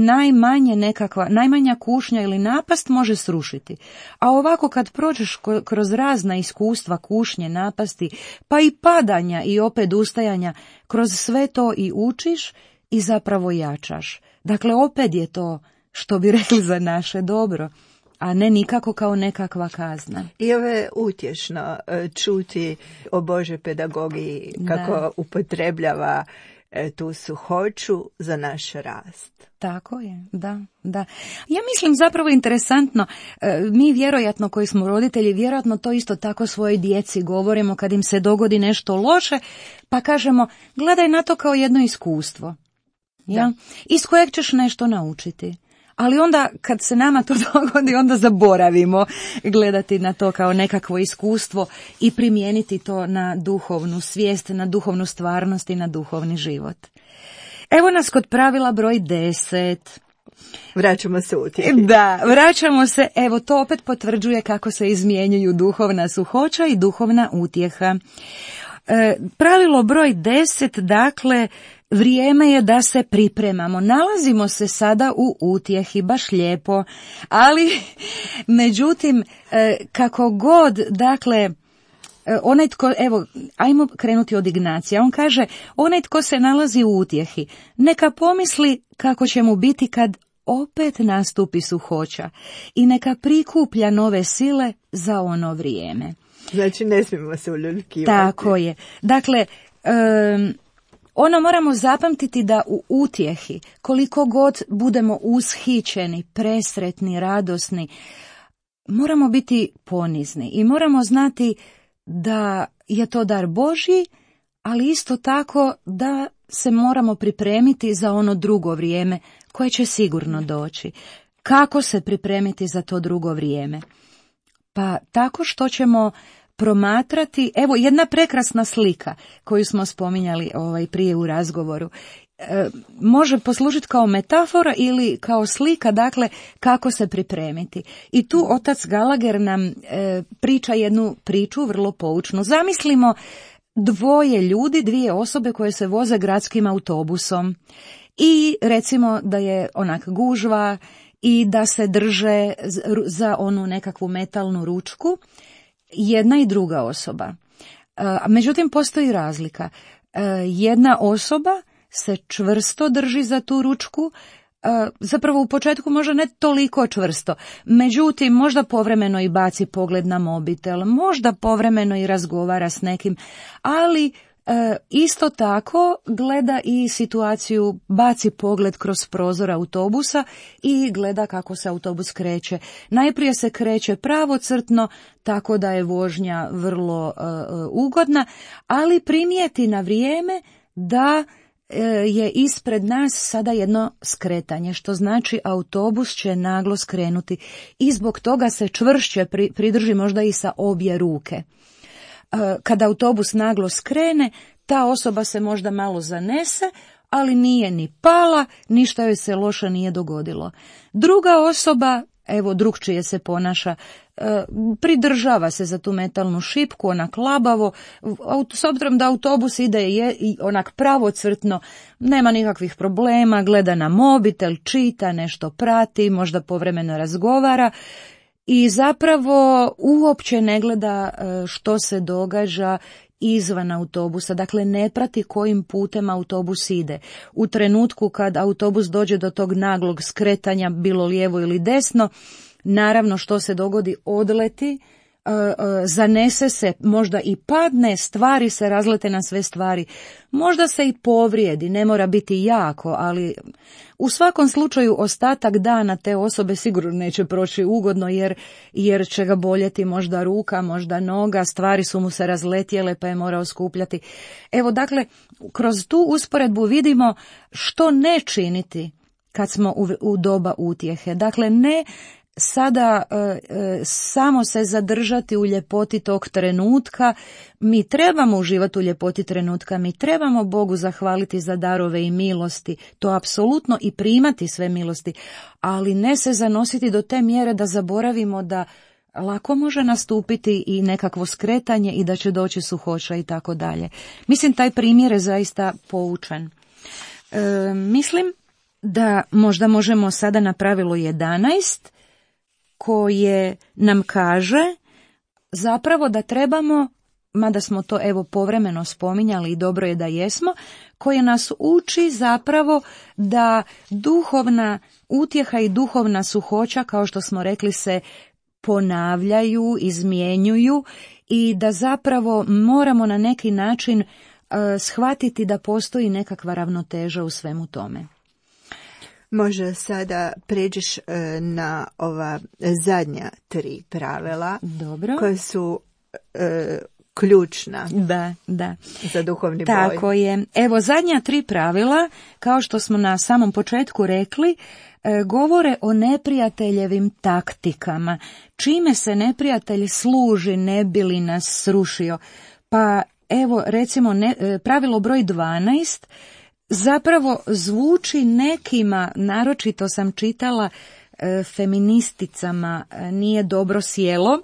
B: najmanja kušnja ili napast može srušiti. A ovako kad prođeš kroz razna iskustva, kušnje, napasti, pa i padanja i opet ustajanja, kroz sve to i učiš i zapravo jačaš. Dakle, opet je to, što bi rekli, za naše dobro, a ne nikako kao nekakva kazna.
A: I ovo je utješno čuti o Božoj pedagogiji, kako upotrebljava tu suhoću za naš rast.
B: Tako je, da. Ja mislim zapravo interesantno, mi vjerojatno koji smo roditelji, vjerojatno to isto tako svojoj djeci govorimo kad im se dogodi nešto loše, pa kažemo, gledaj na to kao jedno iskustvo, ja? Iz kojeg ćeš nešto naučiti. Ali onda kad se nama to dogodi, onda zaboravimo gledati na to kao nekakvo iskustvo i primijeniti to na duhovnu svijest, na duhovnu stvarnost i na duhovni život. Evo nas kod pravila broj 10.
A: Vraćamo se utjehi.
B: Da, vraćamo se. Evo, to opet potvrđuje kako se izmjenjuju duhovna suhoća i duhovna utjeha. Pravilo broj 10, dakle, vrijeme je da se pripremamo. Nalazimo se sada u utjehi, baš lijepo, ali međutim, kako god, dakle, onaj tko, evo, ajmo krenuti od Ignacija, on kaže, onaj tko se nalazi u utjehi, neka pomisli kako će mu biti kad opet nastupi suhoća i neka prikuplja nove sile za ono vrijeme.
A: Znači, ne smijemo se uljuljkivati.
B: Tako je. Dakle, Ono moramo zapamtiti da u utjehi, koliko god budemo ushićeni, presretni, radosni, moramo biti ponizni i moramo znati da je to dar Božji, ali isto tako da se moramo pripremiti za ono drugo vrijeme koje će sigurno doći. Kako se pripremiti za to drugo vrijeme? Pa tako što ćemo promatrati, evo jedna prekrasna slika koju smo spominjali prije u razgovoru. Može poslužiti kao metafora ili kao slika, dakle, kako se pripremiti. I tu otac Gallagher nam priča jednu priču vrlo poučnu. Zamislimo dvije osobe koje se voze gradskim autobusom i recimo da je onak gužva i da se drže za onu nekakvu metalnu ručku, jedna i druga osoba. Međutim, postoji razlika. Jedna osoba se čvrsto drži za tu ručku, zapravo u početku možda ne toliko čvrsto, međutim možda povremeno i baci pogled na mobitel, možda povremeno i razgovara s nekim, ali isto tako gleda i situaciju, baci pogled kroz prozor autobusa i gleda kako se autobus kreće. Najprije se kreće pravocrtno, tako da je vožnja vrlo ugodna, ali primijeti na vrijeme da je ispred nas sada jedno skretanje, što znači autobus će naglo skrenuti i zbog toga se čvršće pridrži možda i sa obje ruke. Kada autobus naglo skrene, ta osoba se možda malo zanese, ali nije ni pala, ništa joj se loše nije dogodilo. Druga osoba, evo drukčije se ponaša, pridržava se za tu metalnu šipku, onak labavo, s obzirom da autobus ide onak pravocrtno, nema nikakvih problema, gleda na mobitel, čita, nešto prati, možda povremeno razgovara i zapravo uopće ne gleda što se događa izvan autobusa, dakle ne prati kojim putem autobus ide. U trenutku kad autobus dođe do tog naglog skretanja, bilo lijevo ili desno, naravno što se dogodi, odleti, zanese se, možda i padne, stvari se razlete na sve stvari, možda se i povrijedi, ne mora biti jako, ali u svakom slučaju ostatak dana te osobe sigurno neće proći ugodno jer će ga boljeti možda ruka, možda noga, stvari su mu se razletjele pa je morao skupljati. Evo dakle, kroz tu usporedbu vidimo što ne činiti kad smo u doba utjehe. Dakle, ne sada samo se zadržati u ljepoti tog trenutka, mi trebamo uživati u ljepoti trenutka, mi trebamo Bogu zahvaliti za darove i milosti, to apsolutno i primati sve milosti, ali ne se zanositi do te mjere da zaboravimo da lako može nastupiti i nekakvo skretanje i da će doći suhoća i tako dalje. Mislim, taj primjer je zaista poučan. Mislim da možda možemo sada na pravilo 11 koje nam kaže zapravo da trebamo, mada smo to evo povremeno spominjali i dobro je da jesmo, koje nas uči zapravo da duhovna utjeha i duhovna suhoća, kao što smo rekli, se ponavljaju, izmjenjuju i da zapravo moramo na neki način shvatiti da postoji nekakva ravnoteža u svemu tome.
A: Možda sada pređeš na ova zadnja 3 pravila.
B: Dobro.
A: Koje su ključna
B: da.
A: za duhovni boj.
B: Tako je. Evo, zadnja 3 pravila, kao što smo na samom početku rekli, govore o neprijateljevim taktikama. Čime se neprijatelj služi ne bi li nas srušio? Pa evo, recimo, pravilo broj 12 zapravo zvuči nekima, naročito sam čitala feministicama, nije dobro sjelo,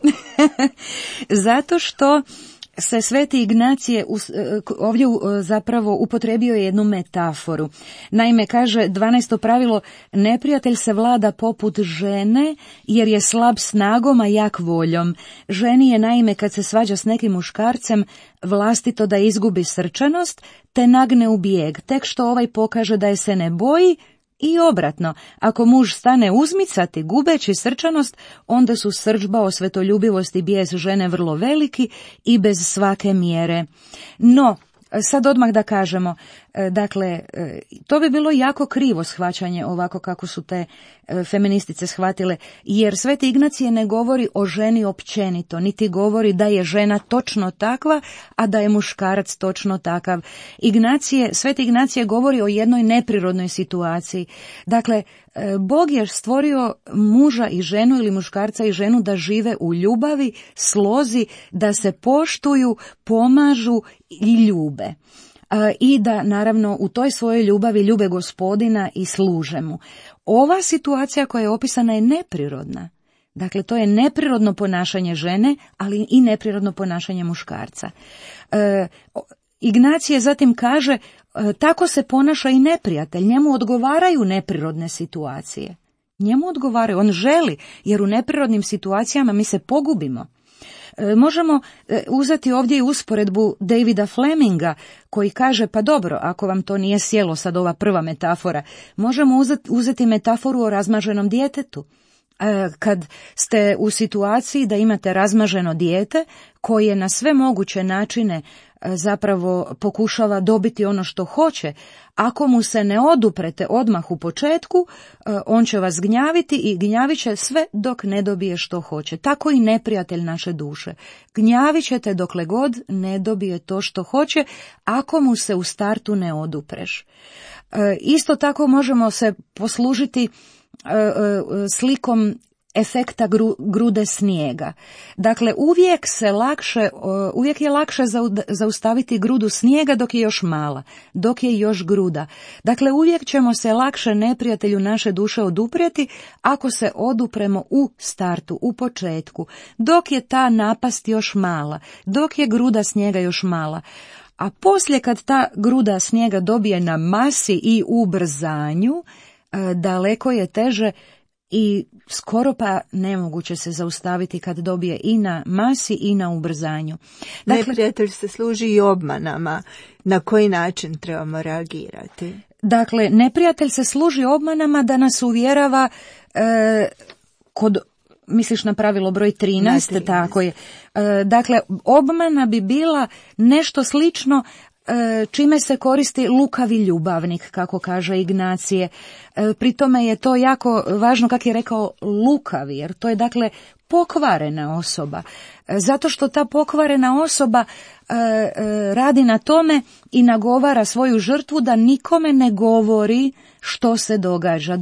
B: zato što se Sveti Ignacije ovdje zapravo upotrijebio jednu metaforu. Naime, kaže 12. pravilo, neprijatelj se vlada poput žene jer je slab snagom, a jak voljom. Ženi je naime kad se svađa s nekim muškarcem vlastito da izgubi srčanost te nagne u bijeg, tek što ovaj pokaže da je se ne boji. I obratno, ako muž stane uzmicati gubeći srčanost, onda su srdžba, osvetoljubivost i bijes žene vrlo veliki i bez svake mjere. No, sad odmah da kažemo, Dakle, to bi bilo jako krivo shvaćanje ovako kako su te feministice shvatile, jer Sveti Ignacije ne govori o ženi općenito, niti govori da je žena točno takva, a da je muškarac točno takav. Sveti Ignacije govori o jednoj neprirodnoj situaciji. Dakle, Bog je stvorio muža i ženu ili muškarca i ženu da žive u ljubavi, slozi, da se poštuju, pomažu i ljube. I da naravno u toj svojoj ljubavi ljube Gospodina i služe mu. Ova situacija koja je opisana je neprirodna. Dakle, to je neprirodno ponašanje žene, ali i neprirodno ponašanje muškarca. Ignacije zatim kaže, tako se ponaša i neprijatelj, njemu odgovaraju neprirodne situacije. Njemu odgovaraju, on želi, jer u neprirodnim situacijama mi se pogubimo. Možemo uzeti ovdje i usporedbu Davida Fleminga koji kaže, pa dobro, ako vam to nije sjelo sad ova prva metafora, možemo uzeti metaforu o razmaženom djetetu. Kad ste u situaciji da imate razmaženo dijete koje na sve moguće načine zapravo pokušava dobiti ono što hoće, ako mu se ne oduprete odmah u početku, on će vas gnjaviti i gnjavit će sve dok ne dobije što hoće. Tako i neprijatelj naše duše. Gnjavit ćete dokle god ne dobije to što hoće, ako mu se u startu ne odupreš. Isto tako možemo se poslužiti slikom efekta grude snijega. Dakle, uvijek je lakše zaustaviti grudu snijega dok je još mala, dok je još gruda. Dakle, uvijek ćemo se lakše neprijatelju naše duše oduprijeti ako se odupremo u startu, u početku, dok je ta napast još mala, dok je gruda snijega još mala. A poslije kad ta gruda snijega dobije na masi i ubrzanju, daleko je teže i skoro pa nemoguće se zaustaviti kad dobije i na masi i na ubrzanju.
A: Dakle, neprijatelj se služi i obmanama. Na koji način trebamo reagirati?
B: Dakle, neprijatelj se služi obmanama da nas uvjerava kod, misliš na pravilo broj 13, tako je. Dakle, obmana bi bila nešto slično čime se koristi lukavi ljubavnik, kako kaže Ignacije. Pri tome je to jako važno, kako je rekao, lukavi, jer to je dakle pokvarena osoba. Zato što ta pokvarena osoba radi na tome i nagovara svoju žrtvu da nikome ne govori što se događa,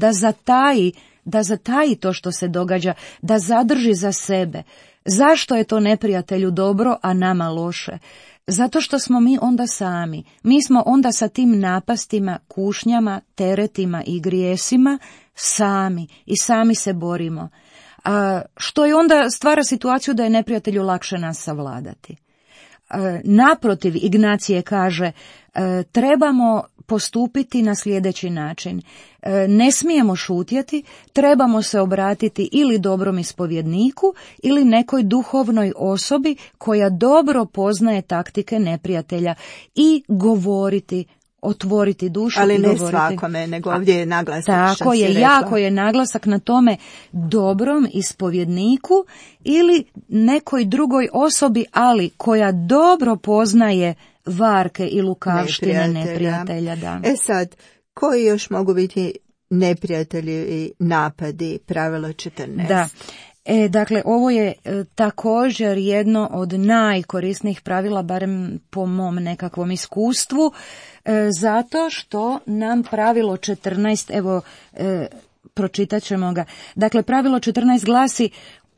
B: da zataji to što se događa, da zadrži za sebe. Zašto je to neprijatelju dobro, a nama loše? Zato što smo mi onda sami. Mi smo onda sa tim napastima, kušnjama, teretima i grijesima sami i sami se borimo. Što je onda stvara situaciju da je neprijatelju lakše nas savladati. Naprotiv, Ignacije kaže, trebamo postupiti na sljedeći način. Ne smijemo šutjeti, trebamo se obratiti ili dobrom ispovjedniku ili nekoj duhovnoj osobi koja dobro poznaje taktike neprijatelja i govoriti, otvoriti dušu.
A: Ali
B: i
A: ne
B: govoriti.
A: Svakome, nego ovdje je naglasak.
B: Tako je, jako je naglasak na tome dobrom ispovjedniku ili nekoj drugoj osobi, ali koja dobro poznaje varke i lukavštine neprijatelja. Da.
A: Sad, koji još mogu biti neprijatelji i napadi, pravilo 14?
B: Da. Dakle, ovo je također jedno od najkorisnijih pravila, barem po mom nekakvom iskustvu, zato što nam pravilo 14, evo, pročitat ćemo ga. Dakle, pravilo 14 glasi,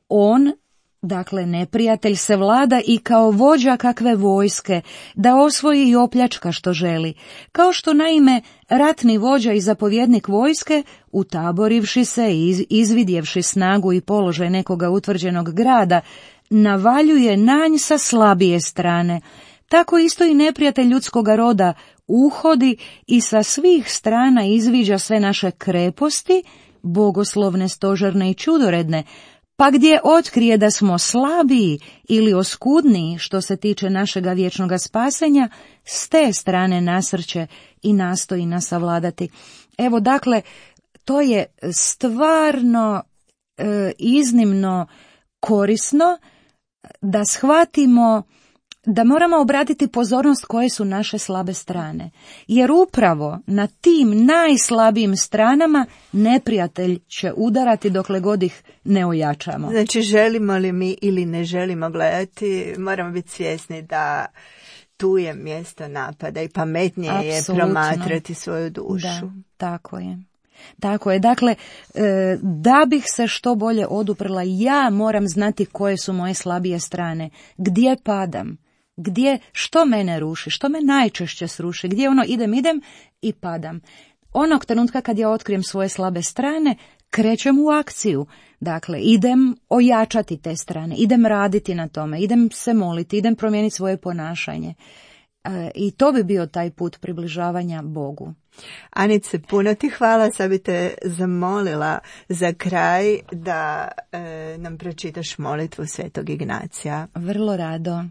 B: dakle, neprijatelj se vlada i kao vođa kakve vojske, da osvoji i opljačka što želi. Kao što naime ratni vođa i zapovjednik vojske, utaborivši se i izvidjevši snagu i položaj nekoga utvrđenog grada, navaljuje na nj sa slabije strane. Tako isto i neprijatelj ljudskoga roda uhodi i sa svih strana izviđa sve naše kreposti, bogoslovne, stožerne i čudoredne, pa gdje otkrije da smo slabiji ili oskudniji što se tiče našega vječnoga spasenja, s te strane nasrće i nastoji nas savladati. Evo, dakle, to je stvarno iznimno korisno da shvatimo da moramo obratiti pozornost koje su naše slabe strane. Jer upravo na tim najslabijim stranama neprijatelj će udarati dokle god ih ne ojačamo.
A: Znači, želimo li mi ili ne želimo gledati, moramo biti svjesni da tu je mjesto napada i pametnije
B: Apsolutno.
A: Je promatrati svoju dušu.
B: Da, tako je. Tako je, dakle, da bih se što bolje oduprla, ja moram znati koje su moje slabije strane, gdje padam, što mene ruši, što me najčešće sruši, gdje idem i padam. Onog trenutka kad ja otkrijem svoje slabe strane, krećem u akciju. Dakle, idem ojačati te strane, idem raditi na tome, idem se moliti, idem promijeniti svoje ponašanje. I to bi bio taj put približavanja Bogu.
A: Anice, puno ti hvala. Sad bi te zamolila za kraj da nam pročitaš molitvu Svetog Ignacija.
B: Vrlo rado.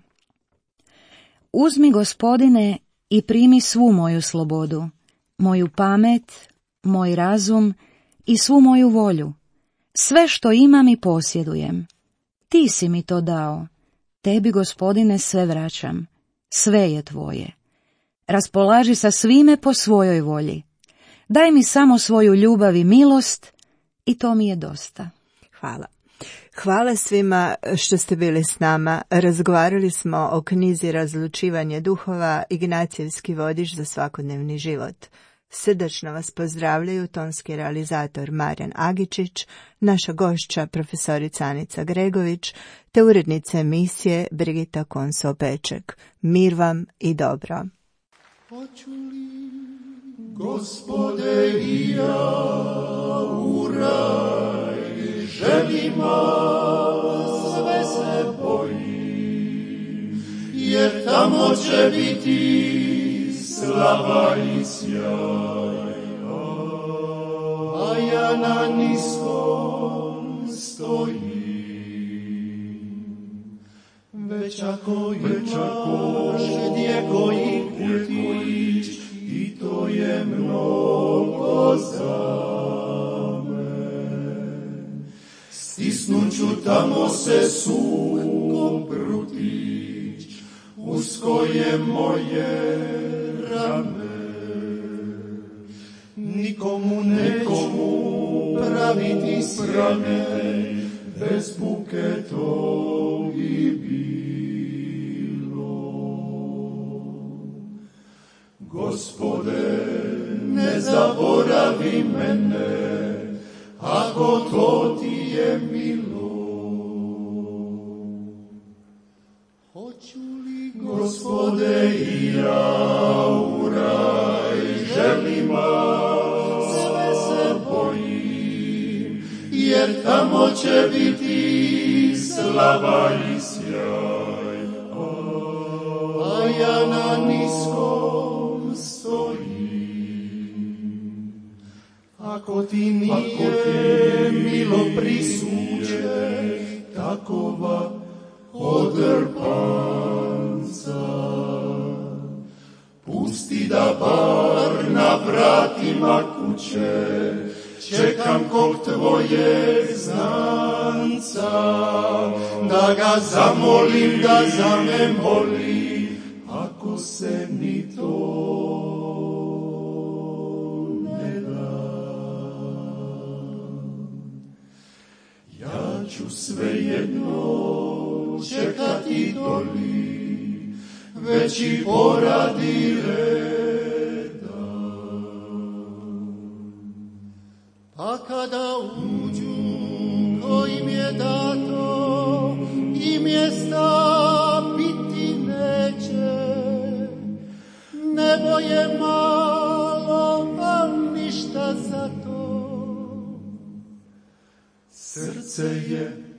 B: Uzmi, Gospodine, i primi svu moju slobodu, moju pamet, moj razum i svu moju volju. Sve što imam i posjedujem. Ti si mi to dao. Tebi, Gospodine, sve vraćam. Sve je tvoje. Raspolaži sa svime po svojoj volji. Daj mi samo svoju ljubav i milost i to mi je dosta.
A: Hvala. Hvala svima što ste bili s nama. Razgovarali smo o knjizi Razlučivanje duhova, Ignacijevski vodič za svakodnevni život. Srdačno vas pozdravljaju tonski realizator Marijan Agičić, naša gošća profesorica Anica Gregović, te urednica emisije Brigita Konso-Peček. Mir vam i dobro.
C: Hoću li, Gospode, i ja u raj želimo, sve se bojim, jer tamo će biti slava i sjaj, a ja na niskom stojim. Već ako imaš gdje koji putić, i to je mnogo za me. Stisnuću tamo se suho prutić, usko je moje rame. Nikomu neću praviti sjene, bez buke to bi bilo. Gospode, ne zaboravi mene, ako to ti je milo. Hoću li, Gospode, i ja u raj želima, sve se bojim, jer tamo će biti slava i sjaj, a ja na niskom stojim. Ako ti nije milo prisuđe, takova odrpanca, pusti da bar na vratima kuće čekam kog tvojeg znanca, da ga zamolim da za me moli, ako se ni to ne da. Ja ću svejedno čekati doli, već i poradi reda. Pa kada uđu kojim je dato i mjesta biti neće, nebo je malo, a ništa za to. Srce je